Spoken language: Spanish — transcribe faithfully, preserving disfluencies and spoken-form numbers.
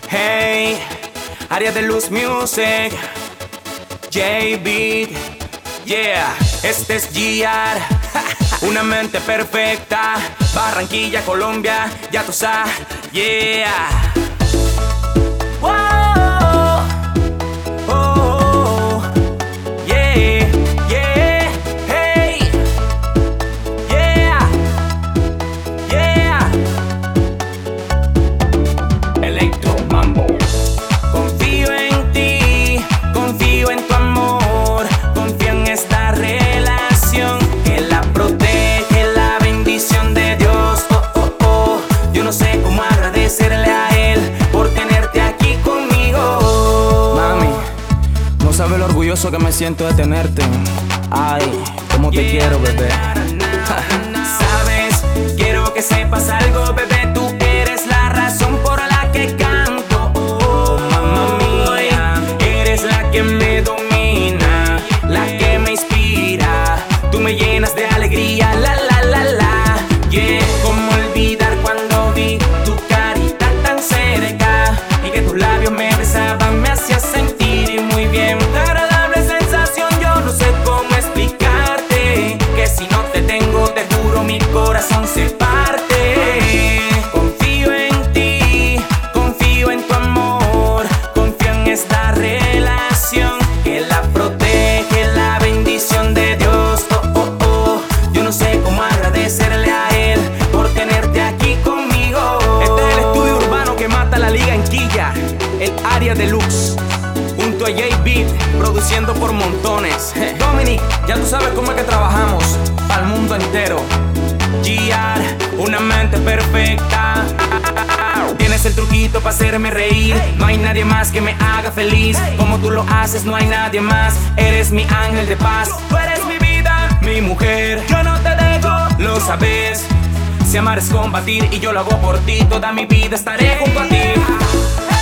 Hey, área de luz music, J-Beat, yeah, este es G R, una mente perfecta, Barranquilla, Colombia, ya tú sabes, yeah. Wow, oh, oh, yeah, yeah, hey, yeah, yeah. Electro Mambo. Confío en ti, confío en tu amor, confío en esta relación que la protege la bendición de Dios. Oh, oh, oh. Yo no sé cómo agradecerle a Él por tenerte aquí conmigo. Mami, no sabes lo orgulloso que me siento de tenerte. Ay, cómo te Yeah, quiero, bebé. na, na, na, na. Sabes, quiero que sepas algo, bebé. Tú eres la razón por la que canto. Oh, mamá mía, eres la que me domina, la que me inspira. Tú me llenas de alegría, la la la la. Yeah, cómo olvidar cuando vi tu carita tan cerca y que tus labios me besaban, me hacía sentir muy bien. Agradable sensación, yo no sé cómo explicarte que si no te tengo, te juro, mi corazón se parte. Confío en ti, confío en tu amor, confío en esta relación que la protege la bendición de Dios. Oh, oh, oh. Yo no sé cómo agradecerle a Él por tenerte aquí conmigo. Este es el estudio urbano que mata la liga en Quilla, el área deluxe, junto a J-Beat, produciendo por montones. Dominic, ya tú sabes cómo es que trabajamos, al mundo entero. G R, una mente perfecta. Tienes el truquito para hacerme reír. No hay nadie más que me haga feliz como tú lo haces, no hay nadie más. Eres mi ángel de paz, tú eres mi vida, mi mujer. Yo no te dejo, lo sabes. Si amar es combatir y yo lo hago por ti, toda mi vida estaré junto a ti.